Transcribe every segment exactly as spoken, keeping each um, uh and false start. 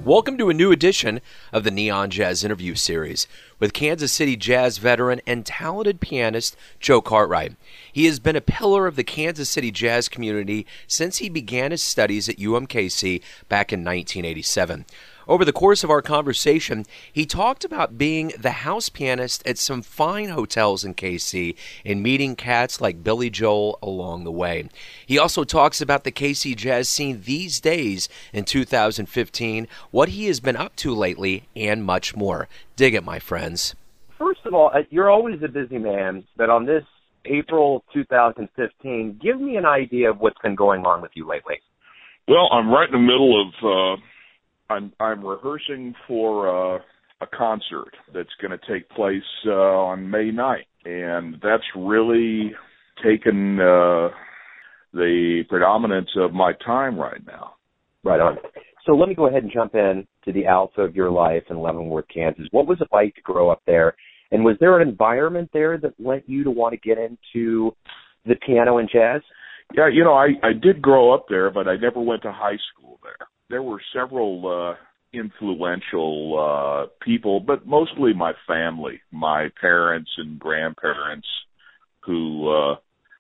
Welcome to a new edition of the Neon Jazz Interview Series with Kansas City Jazz veteran and talented pianist Joe Cartwright. He has been a pillar of the Kansas City jazz community since he began his studies at U M K C back in nineteen eighty-seven. Over the course of our conversation, he talked about being the house pianist at some fine hotels in K C and meeting cats like Billy Joel along the way. He also talks about the K C jazz scene these days in two thousand fifteen, what he has been up to lately, and much more. Dig it, my friends. First of all, you're always a busy man, but on this April two thousand fifteen, give me an idea of what's been going on with you lately. Well, I'm right in the middle of... Uh... I'm I'm rehearsing for uh, a concert that's going to take place uh, on May ninth, and that's really taken uh, the predominance of my time right now. Right on. So let me go ahead and jump in to the alpha of your life in Leavenworth, Kansas. What was it like to grow up there, and was there an environment there that led you to want to get into the piano and jazz? Yeah, you know, I, I did grow up there, but I never went to high school there. There were several uh, influential uh, people, but mostly my family, my parents and grandparents, who uh,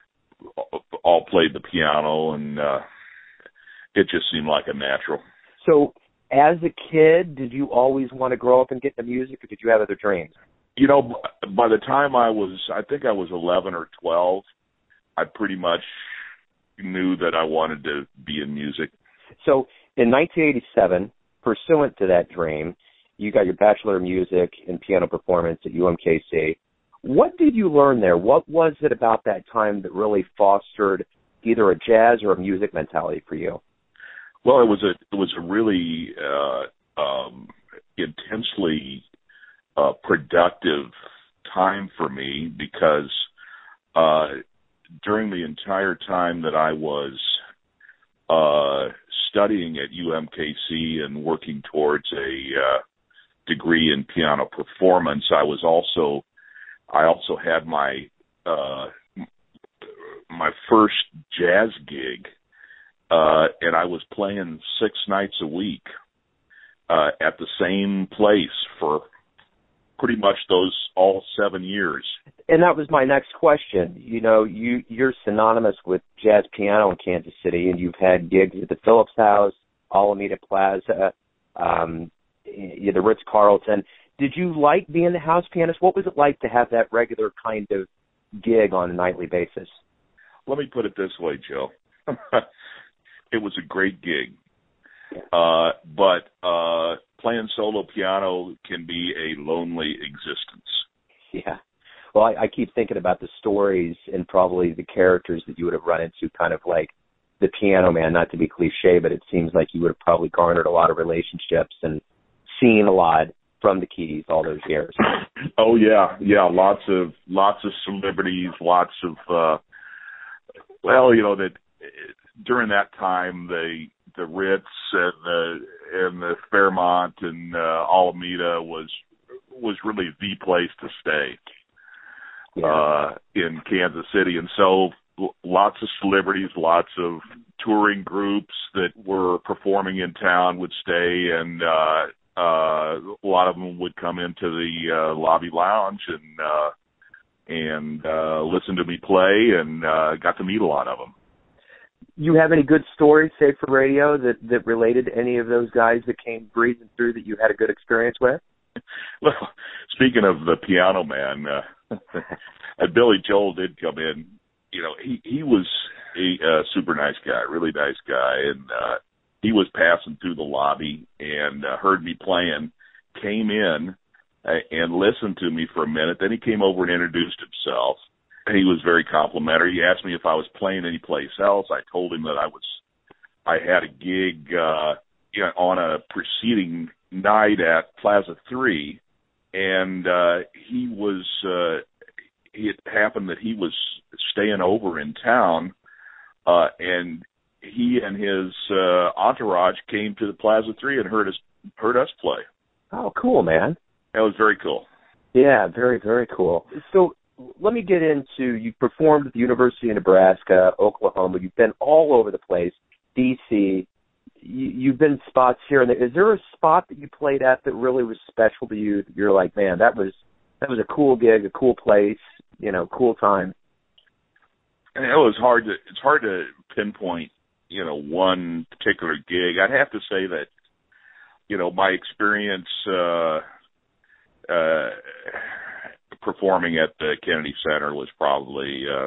all played the piano, and uh, it just seemed like a natural. So as a kid, did you always want to grow up and get into music, or did you have other dreams? You know, by the time I was, I think I was eleven or twelve, I pretty much knew that I wanted to be in music. So in nineteen eighty-seven, pursuant to that dream, you got your Bachelor of Music in Piano Performance at U M K C. What did you learn there? What was it about that time that really fostered either a jazz or a music mentality for you? Well, it was a it was a really uh, um, intensely uh, productive time for me because uh, during the entire time that I was uh, studying at U M K C and working towards a uh, degree in piano performance, I was also I also had my uh, my first jazz gig, uh, and I was playing six nights a week uh, at the same place for pretty much those all seven years. And that was my next question. You know, you, you're synonymous with jazz piano in Kansas City, and you've had gigs at the Phillips House, Alameda Plaza, um, the Ritz-Carlton. Did you like being the house pianist? What was it like to have that regular kind of gig on a nightly basis? Let me put it this way, Joe. It was a great gig. Uh, but uh, playing solo piano can be a lonely existence. Yeah. Well, I, I keep thinking about the stories and probably the characters that you would have run into, kind of like the Piano Man, not to be cliche, but it seems like you would have probably garnered a lot of relationships and seen a lot from the Keys all those years. Oh, yeah. Yeah, lots of lots of celebrities, lots of, uh, well, you know, that during that time, the the Ritz and the and the Fairmont and uh, Alameda was was really the place to stay yeah. uh, in Kansas City, and so lots of celebrities, lots of touring groups that were performing in town would stay, and uh, uh, a lot of them would come into the uh, lobby lounge and uh, and uh, listen to me play, and uh, got to meet a lot of them. You have any good stories, saved for radio, that, that related to any of those guys that came breezing through that you had a good experience with? Well, speaking of the Piano Man, uh, Billy Joel did come in. You know, he, he was a uh, super nice guy, really nice guy, and uh, he was passing through the lobby and uh, heard me playing, came in uh, and listened to me for a minute. Then he came over and introduced himself. He was very complimentary. He asked me if I was playing any place else. I told him that I was. I had a gig uh, you know, on a preceding night at Plaza Three, and uh, he was. Uh, it happened that he was staying over in town, uh, and he and his uh, entourage came to the Plaza Three and heard us heard us play. Oh, cool, man! That was very cool. Yeah, very, very cool. So. Let me get into, you performed at the University of Nebraska, Oklahoma. You've been all over the place, D C you, you've been spots here and there. Is there a spot that you played at that really was special to you? You're like, man, that was that was a cool gig, a cool place, you know, cool time. And it was hard to it's hard to pinpoint, you know, one particular gig. I'd have to say that, you know, my experience uh, uh, performing at the Kennedy Center was probably. Uh,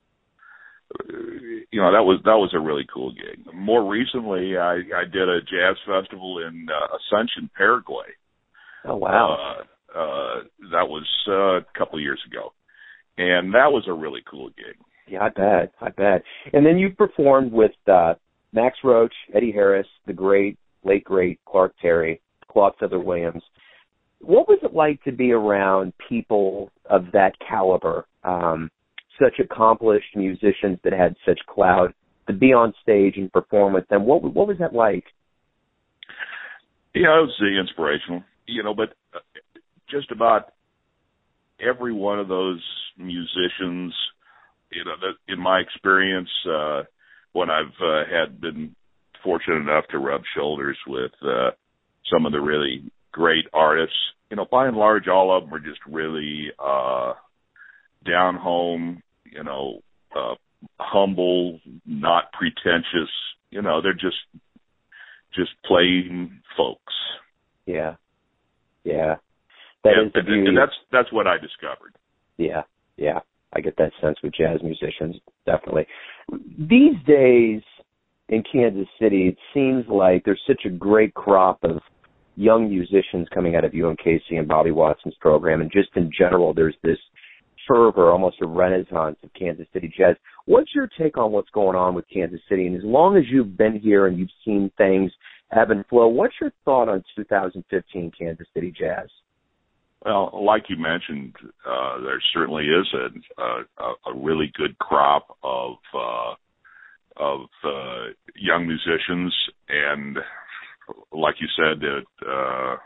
You know, that was that was a really cool gig. More recently, I, I did a jazz festival in uh, Asuncion, Paraguay. Oh, wow. Uh, uh, that was uh, a couple of years ago. And that was a really cool gig. Yeah, I bet. I bet. And then you performed with uh, Max Roach, Eddie Harris, the great, late, great Clark Terry, Claude Feather-Williams. What was it like to be around people of that caliber? Um such accomplished musicians that had such clout, to be on stage and perform with them. What what was that like? Yeah, it was uh, inspirational, you know, but just about every one of those musicians, you know, that in my experience, uh, when I've uh, had been fortunate enough to rub shoulders with uh, some of the really great artists, you know, by and large, all of them are just really uh, down home, you know, uh, humble, not pretentious. You know, they're just just plain folks. Yeah, yeah. That and, is the beauty. And that's that's what I discovered. Yeah, yeah. I get that sense with jazz musicians, definitely. These days in Kansas City, it seems like there's such a great crop of young musicians coming out of U M K C and Bobby Watson's program, and just in general, there's this fervor, almost a renaissance of Kansas City jazz. What's your take on what's going on with Kansas City? And as long as you've been here and you've seen things ebb and flow, what's your thought on two thousand fifteen Kansas City jazz? Well, like you mentioned, uh, there certainly is a, a, a really good crop of uh, of uh, young musicians, and like you said, it, uh,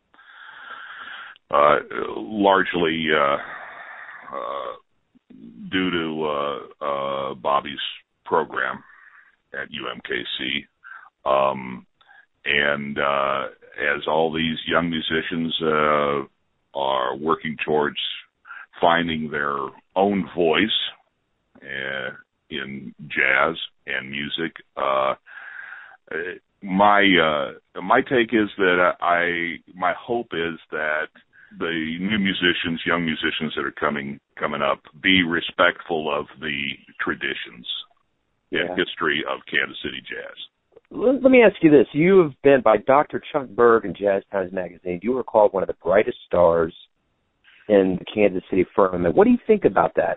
uh, largely. Uh, Uh, due to uh, uh, Bobby's program at U M K C. Um, and uh, as all these young musicians uh, are working towards finding their own voice uh, in jazz and music, uh, my uh, my take is that I my hope is that the new musicians, young musicians that are coming coming up, be respectful of the traditions and yeah. history of Kansas City jazz. Let, let me ask you this. You have been, by Doctor Chuck Berg in Jazz Times Magazine, you were called one of the brightest stars in the Kansas City firmament. What do you think about that?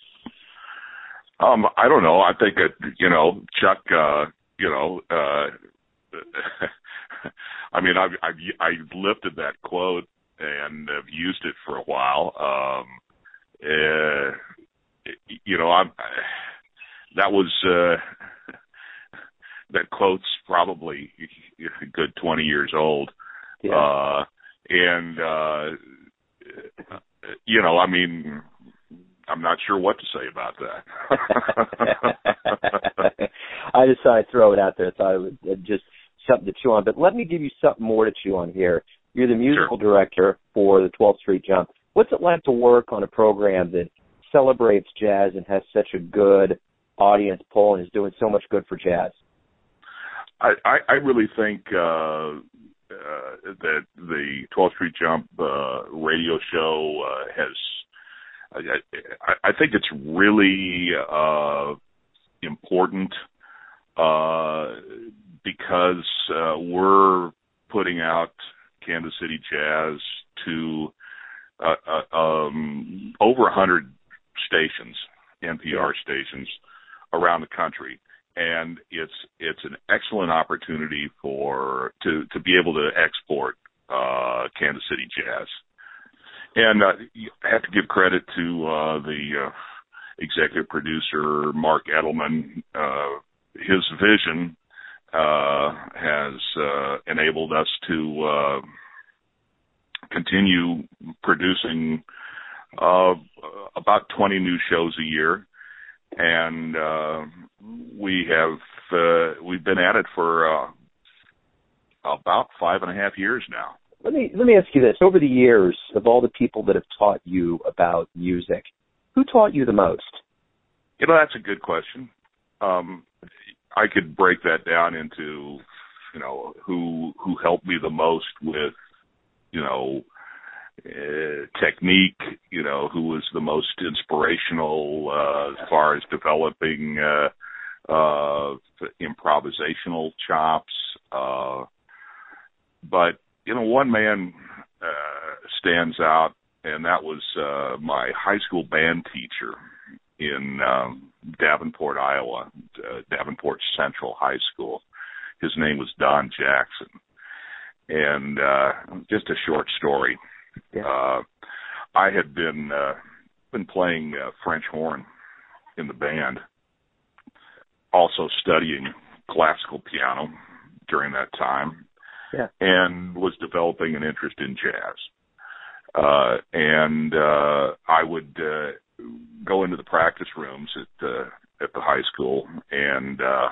Um, I don't know. I think that, you know, Chuck, uh, you know, uh, I mean, I've, I've, I've lifted that quote and have used it for a while. Um, uh, you know, I'm, that was, uh, that quote's probably a good twenty years old. Yeah. Uh, and, uh, you know, I mean, I'm not sure what to say about that. I just thought I'd throw it out there. I thought it was just something to chew on. But let me give you something more to chew on here. You're the musical Sure. director for the twelfth Street Jump. What's it like to work on a program that celebrates jazz and has such a good audience poll and is doing so much good for jazz? I, I, I really think uh, uh, that the twelfth Street Jump uh, radio show uh, has I, I think it's really uh, important uh, because uh, we're putting out Kansas City jazz to uh, uh, um, over one hundred stations, N P R stations around the country, and it's it's an excellent opportunity for to to be able to export uh, Kansas City jazz. And uh, I have to give credit to uh, the uh, executive producer, Mark Edelman. Uh, his vision uh, has uh, enabled us to uh, continue producing uh, about twenty new shows a year. And uh, we have uh, we've been at it for uh, about five and a half years now. Let me let me ask you this: over the years, of all the people that have taught you about music, who taught you the most? You know, that's a good question. Um, I could break that down into, you know, who who helped me the most with, you know, uh, technique. You know, who was the most inspirational uh, as far as developing uh, uh, improvisational chops. Uh, but you know, one man uh, stands out, and that was uh, my high school band teacher in um, Davenport, Iowa, uh, Davenport Central High School. His name was Don Jackson. And uh, just a short story. Yeah. Uh, I had been uh, been playing uh, French horn in the band, also studying classical piano during that time, yeah. and was developing an interest in jazz. Uh, and uh, I would uh, go into the practice rooms at uh, at the high school and uh,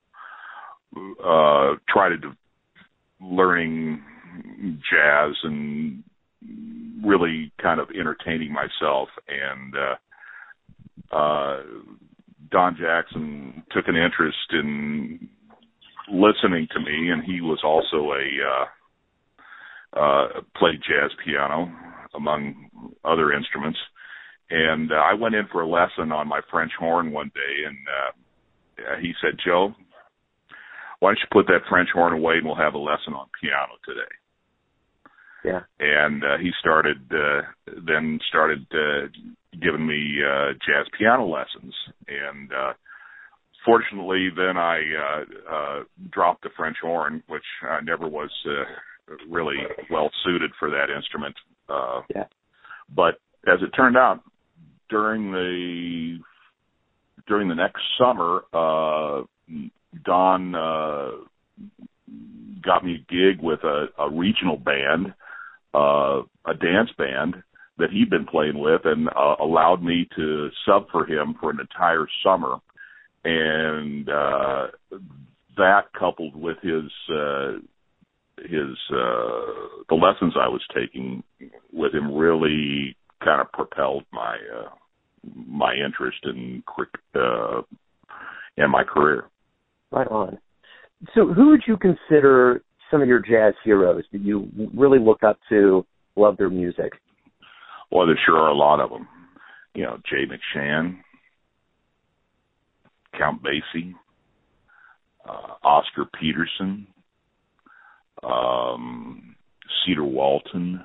uh, try to do learning jazz and really kind of entertaining myself. And uh, uh, Don Jackson took an interest in listening to me, and he was also a uh, uh, played jazz piano among other instruments. And uh, I went in for a lesson on my French horn one day, and uh, he said, "Joe, why don't you put that French horn away and we'll have a lesson on piano today?" Yeah. And uh, he started, uh, then started uh, giving me uh, jazz piano lessons. And uh, fortunately, then I uh, uh, dropped the French horn, which I never was uh, really well suited for that instrument. Uh, yeah. But as it turned out, during the during the next summer, uh, Don uh, got me a gig with a, a regional band, uh, a dance band that he'd been playing with, and uh, allowed me to sub for him for an entire summer. And uh, that, coupled with his uh, his uh, the lessons I was taking with him, really kind of propelled my uh, my interest in uh, in my career. Right on. So who would you consider some of your jazz heroes that you really look up to, love their music? Well, there sure are a lot of them. You know, Jay McShann, Count Basie, uh, Oscar Peterson, um, Cedar Walton,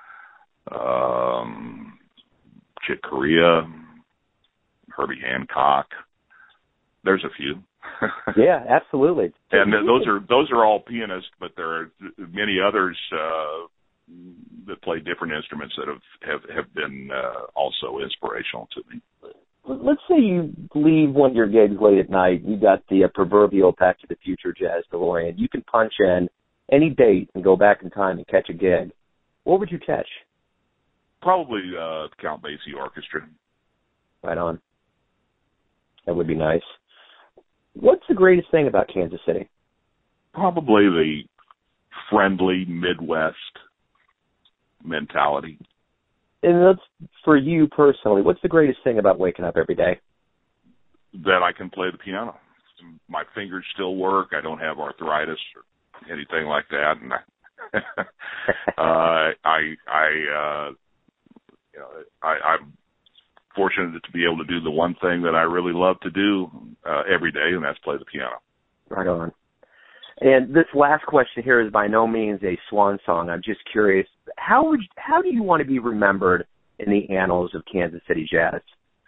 um, Chick Corea, Herbie Hancock. There's a few. Yeah, absolutely. And those are those are all pianists, but there are many others uh, that play different instruments that have have, have been uh, also inspirational to me. Let's say you leave one of your gigs late at night. You got the uh, proverbial Back to the Future Jazz DeLorean. You can punch in any date and go back in time and catch a gig. What would you catch? Probably uh, Count Basie Orchestra. Right on. That would be nice. What's the greatest thing about Kansas City? Probably the friendly Midwest mentality. And that's for you personally. What's the greatest thing about waking up every day? That I can play the piano. My fingers still work. I don't have arthritis or anything like that. And I, uh, I, I, uh, you know, I, I'm fortunate to be able to do the one thing that I really love to do uh, every day, and that's play the piano. Right on. And this last question here is by no means a swan song. I'm just curious, how would you, how do you want to be remembered in the annals of Kansas City jazz?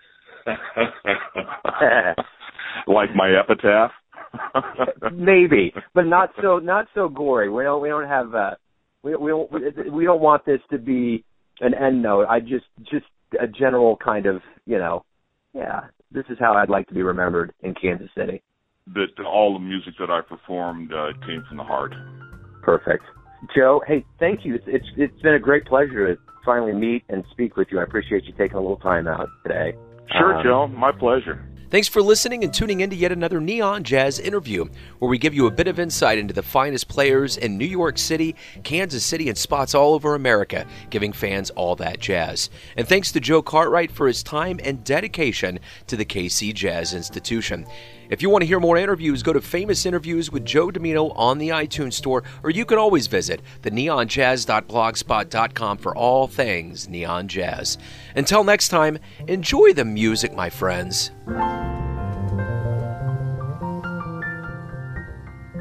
Like my epitaph? Maybe, but not so not so gory. We don't we don't have uh, we we don't we don't want this to be an end note. I just just a general kind of, you know, yeah, this is how I'd like to be remembered in Kansas City. That all the music that I performed uh, came from the heart. Perfect. Joe, hey, thank you. It's, it's it's been a great pleasure to finally meet and speak with you. I appreciate you taking a little time out today. Sure, um, Joe. My pleasure. Thanks for listening and tuning in to yet another Neon Jazz interview, where we give you a bit of insight into the finest players in New York City, Kansas City, and spots all over America, giving fans all that jazz. And thanks to Joe Cartwright for his time and dedication to the K C Jazz Institution. If you want to hear more interviews, go to Famous Interviews with Joe Dimino on the iTunes Store, or you can always visit the neon jazz dot blogspot dot com for all things Neon Jazz. Until next time, enjoy the music, my friends.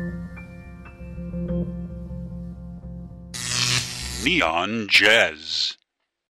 Neon Jazz.